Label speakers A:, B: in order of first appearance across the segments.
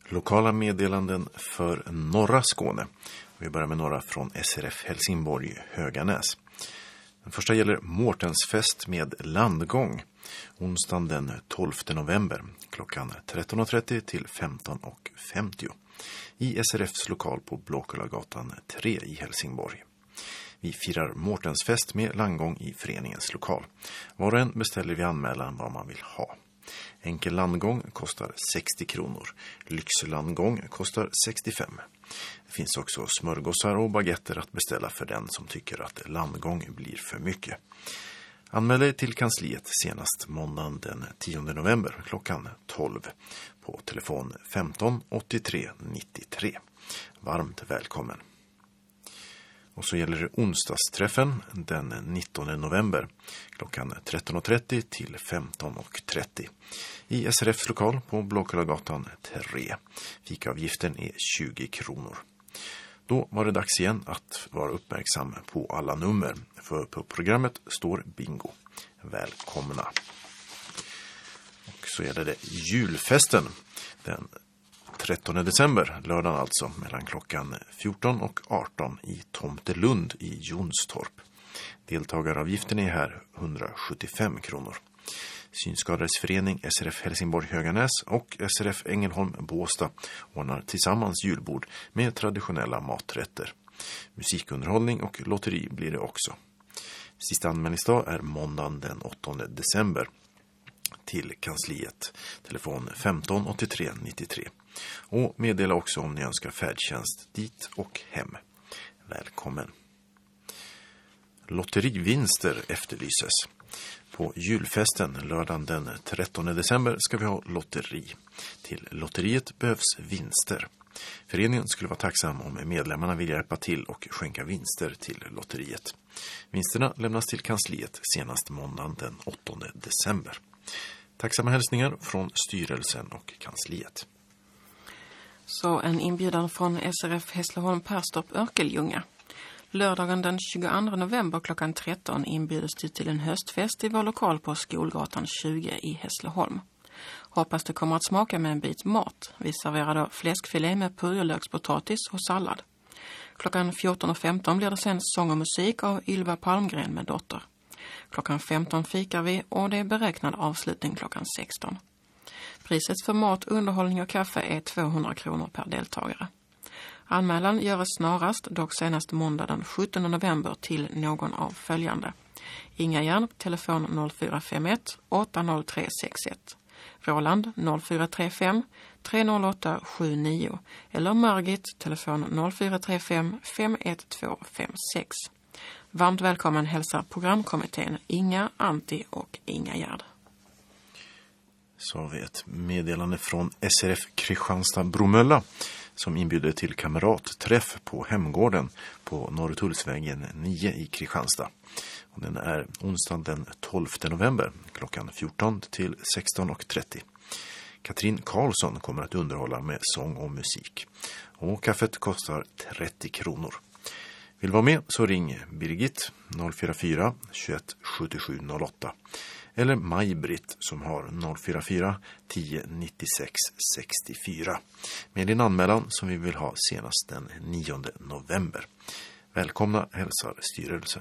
A: Lokala meddelanden för norra Skåne. Vi börjar med några från SRF Helsingborg Höganäs. Den första gäller Mårtensfest med landgång. Onsdagen den 12 november klockan 13.30 till 15.50 i SRFs lokal på Blåkullagatan 3 i Helsingborg. Vi firar Mårtensfest med landgång i föreningens lokal. Var och en beställer vid anmälan vad man vill ha. Enkel landgång kostar 60 kronor. Lyxlandgång kostar 65. Det finns också smörgåsar och baguetter att beställa för den som tycker att landgång blir för mycket. Anmäl dig till kansliet senast måndagen den 10 november klockan 12 på telefon 15 83 93. Varmt välkommen. Och så gäller det onsdagsträffen den 19 november klockan 13.30 till 15.30 i SRFs lokal på Blåkullagatan 3. Fikaavgiften är 20 kronor. Då var det dags igen att vara uppmärksam på alla nummer, för på programmet står bingo. Välkomna. Och så gäller det julfesten den 13 december, lördagen alltså, mellan klockan 14 och 18 i Tomtelund i Jonstorp. Deltagaravgiften är här 175 kronor. Synskadades förening SRF Helsingborg Höganäs och SRF Ängelholm Båstad ordnar tillsammans julbord med traditionella maträtter. Musikunderhållning och lotteri blir det också. Sista anmälningsdag är måndagen den 8 december till kansliet. Telefon 15 83 93. Och meddela också om ni önskar färdtjänst dit och hem. Välkommen. Lotterivinster efterlyses. På julfesten lördagen den 13 december ska vi ha lotteri. Till lotteriet behövs vinster. Föreningen skulle vara tacksam om medlemmarna vill hjälpa till och skänka vinster till lotteriet. Vinsterna lämnas till kansliet senast måndagen den 8 december. Tacksamma hälsningar från styrelsen och kansliet.
B: Så en inbjudan från SRF Hässleholm Perstorp Örkelljunga. Lördagen den 22 november klockan 13 inbjudes du till en höstfest i vår lokal på Skolgatan 20 i Hässleholm. Hoppas det kommer att smaka med en bit mat. Vi serverar då fläskfilé med purjolökspotatis och sallad. Klockan 14.15 blir det sen sång och musik av Ylva Palmgren med dotter. Klockan 15 fikar vi och det är beräknad avslutning klockan 16. Priset för mat, underhållning och kaffe är 200 kronor per deltagare. Anmälan görs snarast, dock senast måndag den 17 november till någon av följande. Inga Järn, telefon 0451 80361. Roland 0435 308 79 eller Margit, telefon 0435 51256. Varmt välkommen hälsar programkommittén Inga, Antti och Inga Gärd.
A: Så har vi ett meddelande från SRF Kristianstad-Bromölla som inbjuder till kamratträff på Hemgården på Norrtullsvägen 9 i Kristianstad. Och den är onsdag den 12 november klockan 14 till 16.30. Katrin Karlsson kommer att underhålla med sång och musik. Och kaffet kostar 30 kronor. Vill vara med så ring Birgit 044 21 77 08 eller Maj-Britt som har 044 10 96 64 med din anmälan som vi vill ha senast den 9 november. Välkomna hälsar styrelsen.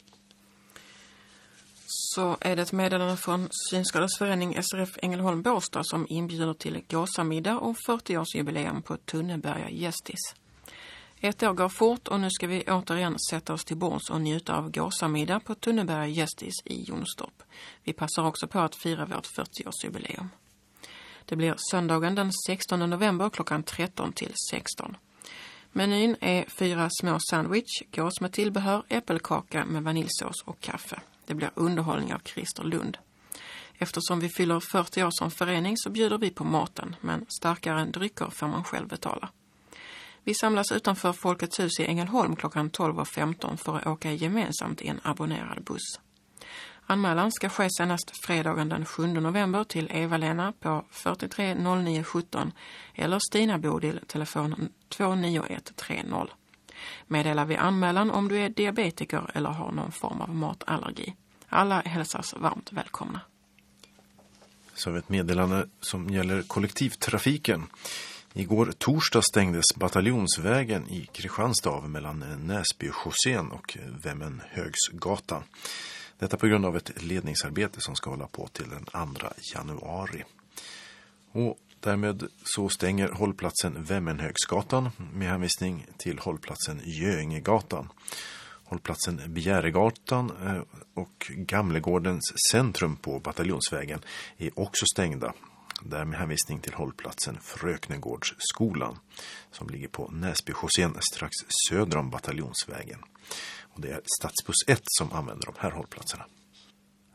B: Så är det ett meddelande från Synskadades förening SRF Ängelholm Båstad som inbjuder till gåsamiddag och 40-årsjubileum på Tunneberga Gästis. Ett år går fort och nu ska vi återigen sätta oss till bords och njuta av gåsamiddag på Tunneberga Gästis i Jonstorp. Vi passar också på att fira vårt 40-årsjubileum. Det blir söndagen den 16 november klockan 13 till 16. Menyn är 4 små sandwich, gås med tillbehör, äppelkaka med vaniljsås och kaffe. Det blir underhållning av Christer Lund. Eftersom vi fyller 40 år som förening så bjuder vi på maten, men starkare drycker får man själv betala. Vi samlas utanför Folkets hus i Ängelholm klockan 12.15 för att åka gemensamt i en abonnerad buss. Anmälan ska ske senast fredagen den 7 november till Eva-Lena på 43 09 17 eller Stina Bodil, telefon 29130. Meddelar vi anmälan om du är diabetiker eller har någon form av matallergi. Alla hälsas varmt välkomna.
A: Så har vi ett meddelande som gäller kollektivtrafiken. Igår torsdag stängdes bataljonsvägen i Kristianstad av mellan Näsby-Chaussén och Vemmenhögsgatan. Detta på grund av ett ledningsarbete som ska hålla på till den 2 januari. Och därmed så stänger hållplatsen Vemmenhögsgatan med hänvisning till hållplatsen Göingegatan. Hållplatsen Bjäregatan och Gamlegårdens centrum på bataljonsvägen är också stängda. Där med hänvisning till hållplatsen Fröknegårdsskolan som ligger på Näsby-Chaussén strax söder om bataljonsvägen. Och det är Stadsbuss 1 som använder de här hållplatserna.